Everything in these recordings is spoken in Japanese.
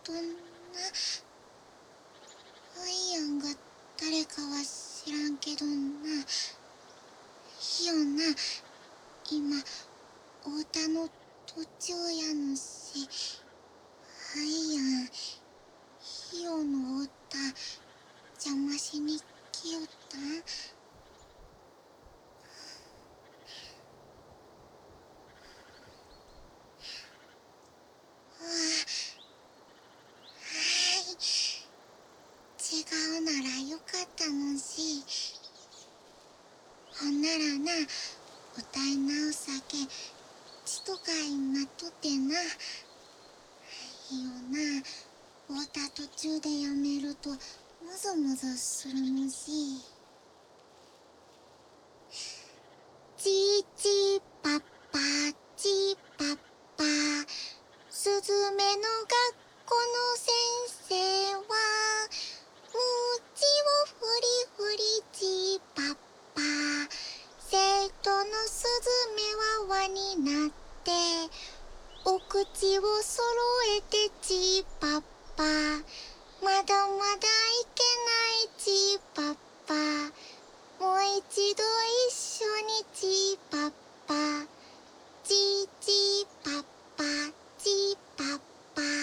アイアンが誰かは知らんけどな。ひよな、今、太田の途中やのし、アイアン、ひよの太田、邪魔しに来よったん。違うならよかったのし。ほんならな、歌い直すさけ、ちとかいなっとってな。いいよな、太田途中でやめると、むずむずするのし。チーチーパッパー、チーパッパー、すずめの学校の先生は、うちをふりふりチーパッパー、生徒のすずめは輪になって、お口を揃えてチーパッパー、まだまだいけないチーパッパー、もう一度一緒にチーパッパー、チーチーパッパー、チーパッパー。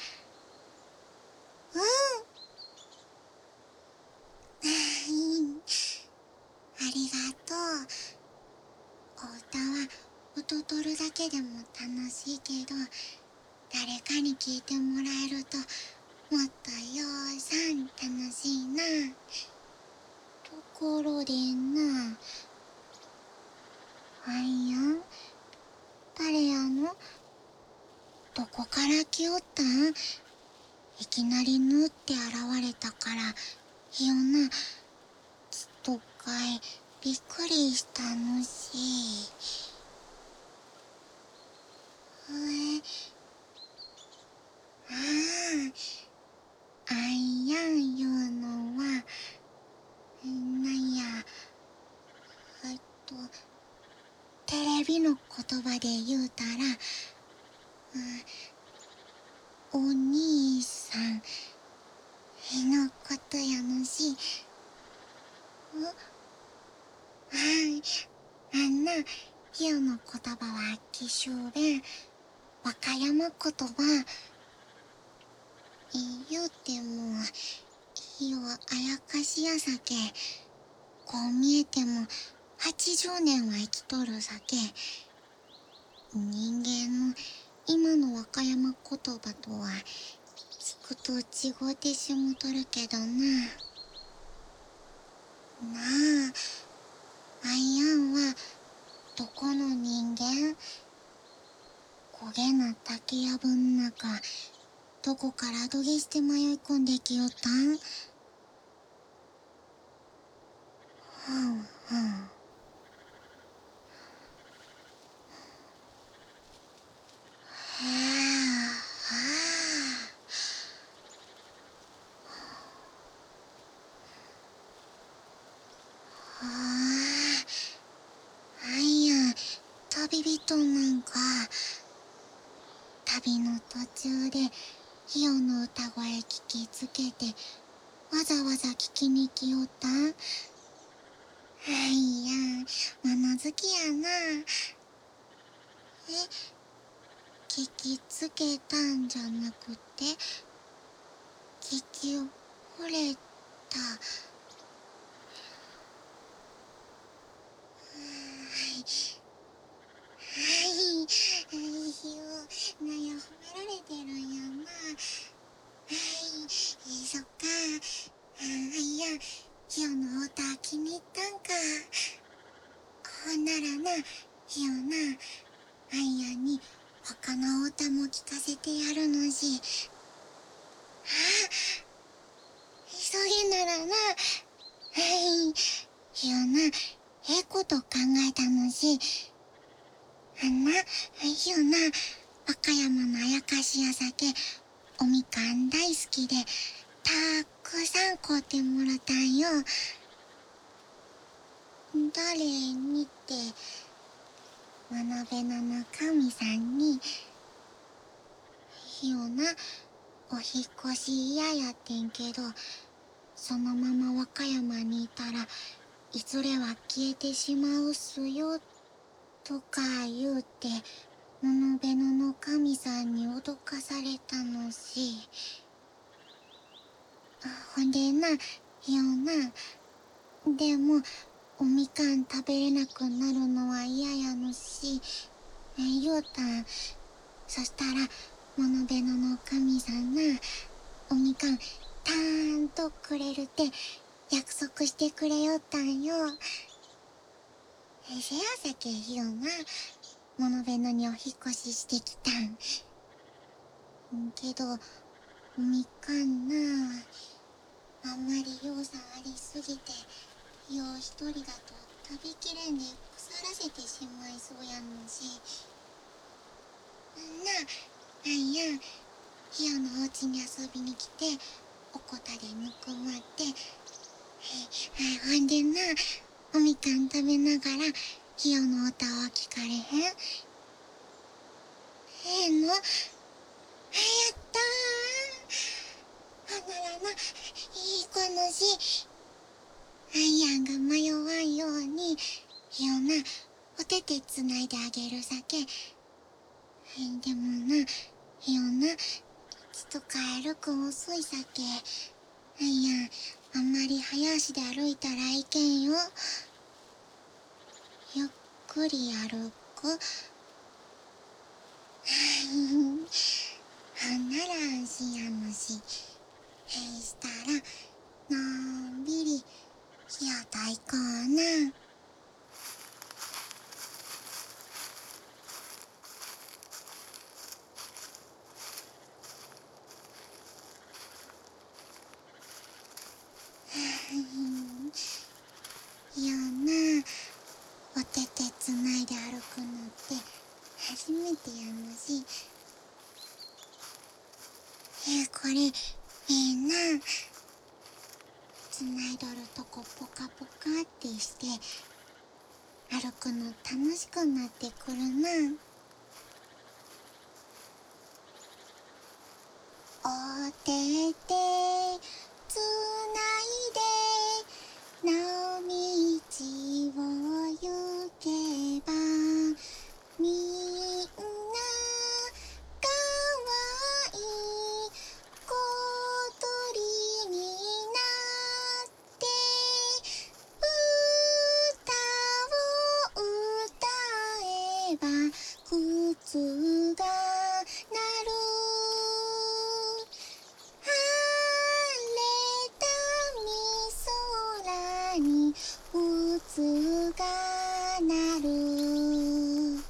ありがとう。お歌は歌とるだけでも楽しいけど、誰かに聞いてもらえるともっとようさん楽しいな。ところでな、アイアン、誰やの？どこから来よったん？いきなりぬって現れたから、ひよな、ちとかいびっくりしたのし。ああ、アイアン言うのは、なんや、テレビの言葉で言うたら、お兄さんのことやのし。ひよの言葉は紀州弁、和歌山言葉。言うても、ひよあやかしやさけ。こう見えても80年は生きとるさけ。人間の今の和歌山言葉とは聞くと違うてしもとるけどな。なあ、アイアンはどこの人間？焦げな竹やぶん中、どこからどげして迷い込んできよったん？ふんふん。はあ、アイアン、旅人なんか。旅の途中でひよの歌声聞きつけて、わざわざ聞きに来よったん？アイアン、物好きやな。聞きつけたんじゃなくて、聞き惚れた。ひよ、なんや褒められてるんやな。そっか。いや、ひよの歌気に入ったんか。ほんならな、ひよな、アイアンに他の歌も聞かせてやるのし。急げならな、ひよな、こと考えたのし。ひよな、和歌山のあやかしやさけ、おみかん大好きで、たくさん買うてもらったんよ。誰にって、学べなな神さんに、ひよな、 お引っ越し嫌やってんけど、そのまま和歌山にいたらいずれは消えてしまうっすよとか言うて、物部のの神さんに脅かされたのし。ほんでな、ひよな。でも、おみかん食べれなくなるのは嫌やのし、言うたん。そしたら、物部のの神さんが、おみかん、たーんとくれるって約束してくれよったんよ。せやさけひよが、物部のにお引っ越ししてきたん。けど、おみかんなあんまりようさんありすぎて、よう一人だと食べきれんで腐らせてしまいそうやのし。なんや、ひよのお家に遊びに来て、おこたでぬくまって、ほんでな、おみかん食べながら、ひよの歌を聞かれへん？の？やったー。ほんならな、いい子のし、アイアンが迷わんように、ひよな、お手手つないであげるさけ。でもな、ひよな、ちょっと帰るくん遅いさけ。アイアン、あんまり早足で歩いたらいけんよ。ゆっくり歩く。ほんなら安心やのし。したら、のんびり、ひよと行こうな。ひよな、お手手つないで歩くのって初めてやのし。これ、な。つないどるとこポカポカってして、歩くの楽しくなってくるな。お手手つないで野道を行けば、みんなかわいい小鳥になって歌を歌えば靴が鳴る。晴れたみ空に靴が鳴る。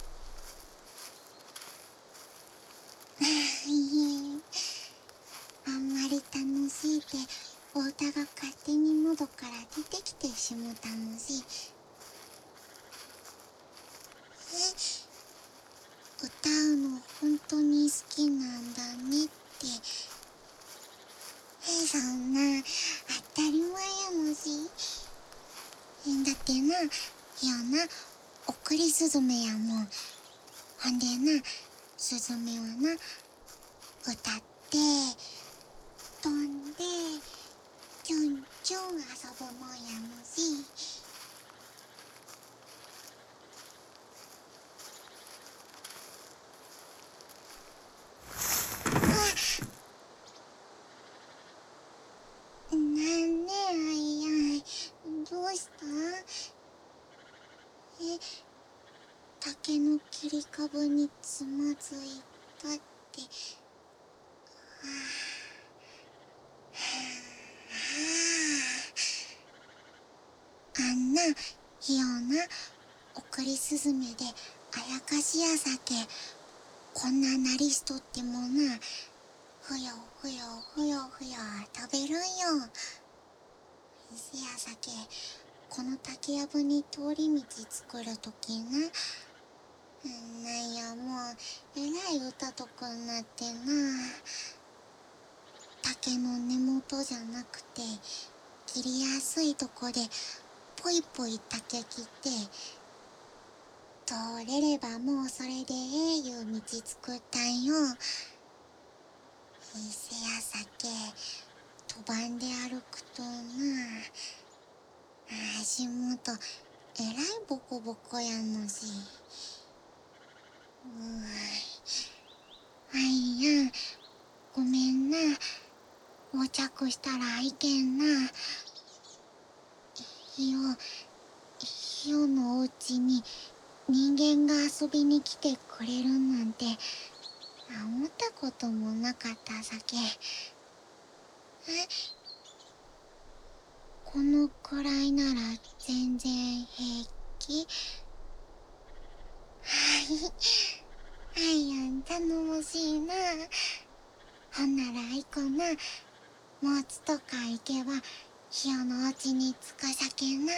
あんまり楽しいってお歌が勝手に喉から出てきてしもたのし。歌うの本当に好きなんだねって。そんな当たり前やのし。だってな、ひよな、送りスズメやもん。ほんでな、スズメはな、歌って飛んでチュンチュン遊ぶもんやのし。なんねあいあい、どうした？竹の切り株につまずいたって。あんな、ひよな、送りスズメであやかしやさけ。こんななりしとってもな、ふよふよふよふよ飛べるんよ。せやさけ、この竹やぶに通り道作るときな、なんやもうえらい歌とくんなってな。竹の根元じゃなくて切りやすいとこでぽいぽい竹切って通れればもうそれでええいう道作ったんよ。 せやさけ飛ばんで歩くとな、足元えらいボコボコやのし。あいやん、ごめんな。横着したらいけんな。ひよのお家に人間が遊びに来てくれるなんて思ったこともなかったさけ。このくらいなら全然平気。はいやん、頼もしいな。ほんならいこな。もうちとか行けばひよのお家に着くさけな。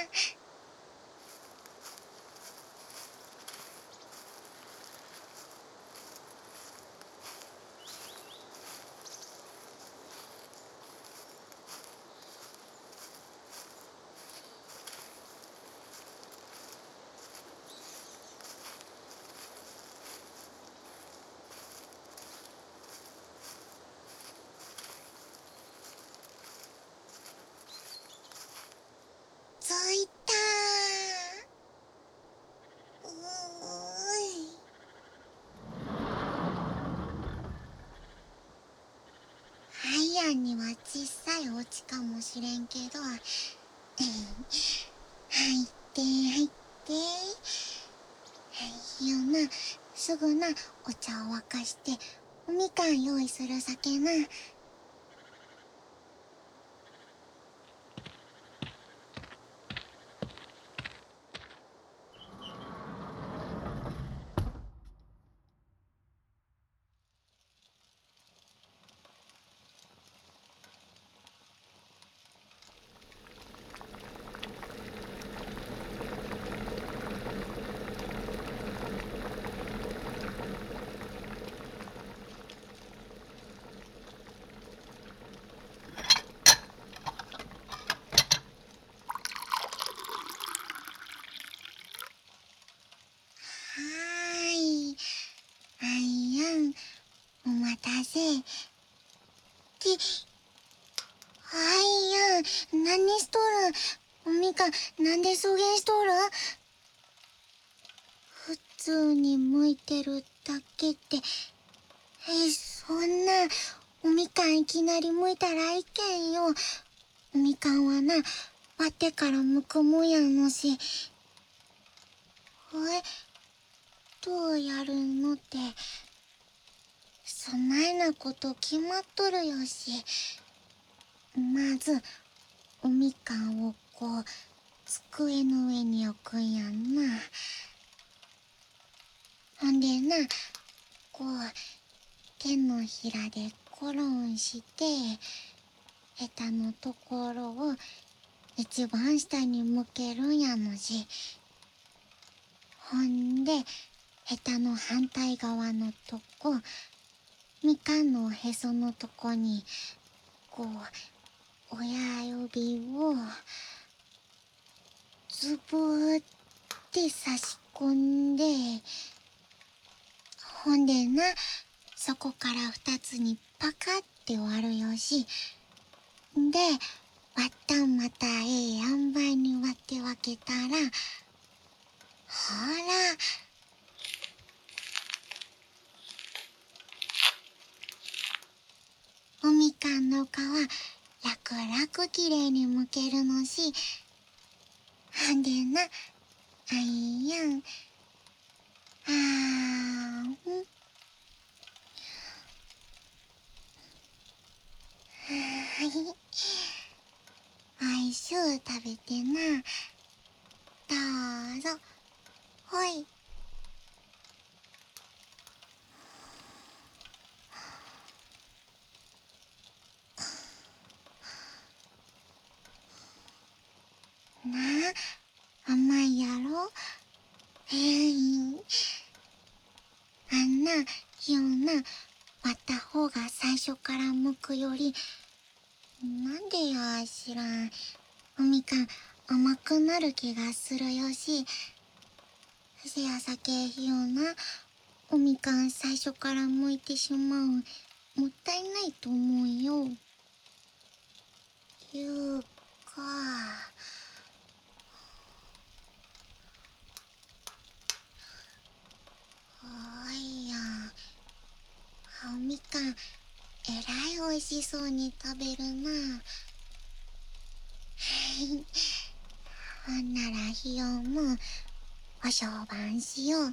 着いたー。ハイアンには小さいお家かもしれんけど、入って入って。ひよな、すぐなお茶を沸かしておみかん用意するさけな。はーい、あいやん、お待たせ。あいやん、何しとるん。おみかん、なんでそげんしとるん。普通に向いてるだけって。そんな、おみかんいきなり剥いたらいけんよ。おみかんはな、割ってから剥くもんやのし。どうやるのって、そないなこと決まっとるよし。まず、おみかんをこう、机の上に置くんやんな。ほんでな、こう、手のひらでコロンして、ヘタのところを一番下に向けるんやのし。ほんで、ヘタの反対側のとこ、みかんのおへそのとこに、こう、親指をズブーって差し込んで、ほんでな、そこから2つにパカって割るよし。で、割ったんまた塩梅に割って分けたら、ほら、おみかんの皮、楽々きれいに剥けるのし。ほんでな、あいやん、はい。おいしゅう食べてな。どうぞ。ほい。なあ、甘いやろ。あんな、ひよな、割った方が最初から剥くより、なんでや知らん。おみかん甘くなる気がするよし。せやさけひよな、おみかん最初から剥いてしまう。 もったいないと思うよ。いうか、おいや、おみかん、えらい美味しそうに食べるな。ほんならひよもお商売しよう。は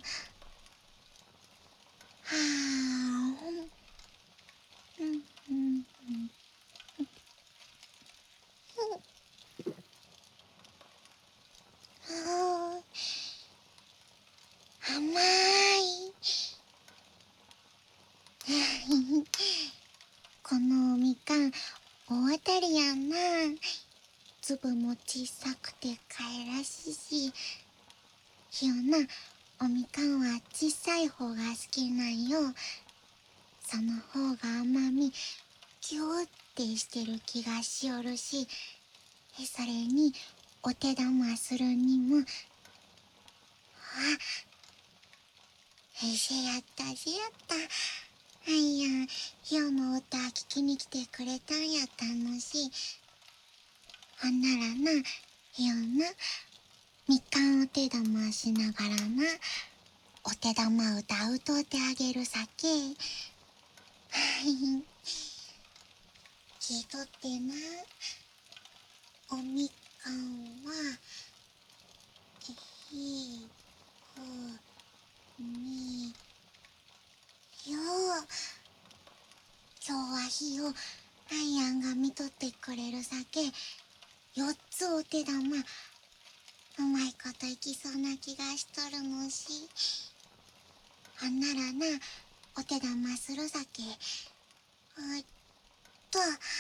あ、うんうんうん。あー、甘い。このおみかん大当たりやんな。粒も小さくてかいらしいし、ひよな、おみかんは小さい方が好きなんよ。その方が甘みギューってしてる気がしおるし、それにお手玉するにも、あ、せやったせやった。はいや、ひよの歌聞きに来てくれたんやったのし。ほんならな、ひよな、みかんお手玉しながらな、お手玉歌うとってあげるさけ。聞いとってな。おみかんは、ひ、ふ、み、よ。今日はひよ、アイアンが見とってくれるさけ、4つお手玉、うまいこといきそうな気がしとるのし。ほんならな、お手玉するさけ。と、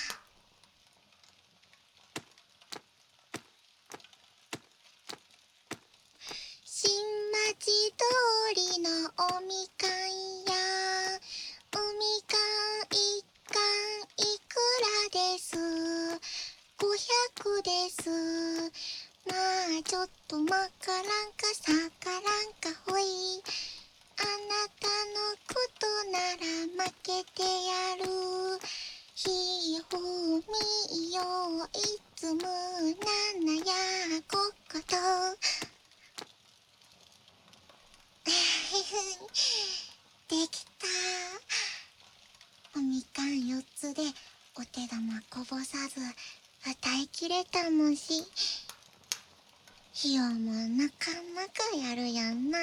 新町通りのおみかん屋、おみかん一貫いくらです？ 500 です。まあちょっとまからんかさからんかほい。あなたのことなら負けてやる。ひふみよいつもなんやここと。できた。おみかん4つでお手玉こぼさず歌いきれたのし。ひよもなかなかやるやんな。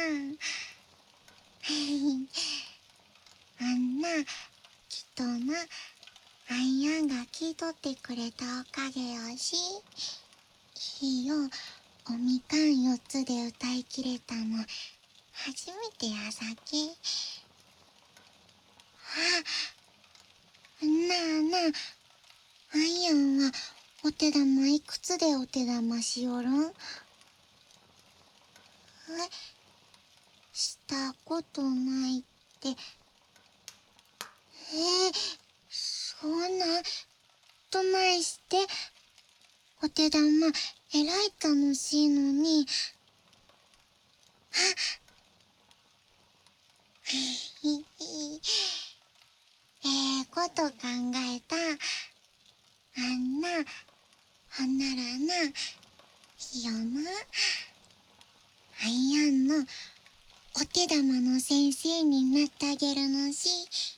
あんな、きっとな、アイアンが聞いとってくれたおかげやし。ひよ、おみかん4つで歌いきれたの初めてやさけ。なあなあ、アイアンはお手玉いくつでお手玉しおるん？したことないって。そんな、どないして、お手玉、えらい楽しいのに。こと考えた。あんな、ほんならな、ひよな、アイアンのお手玉の先生になってあげるのし。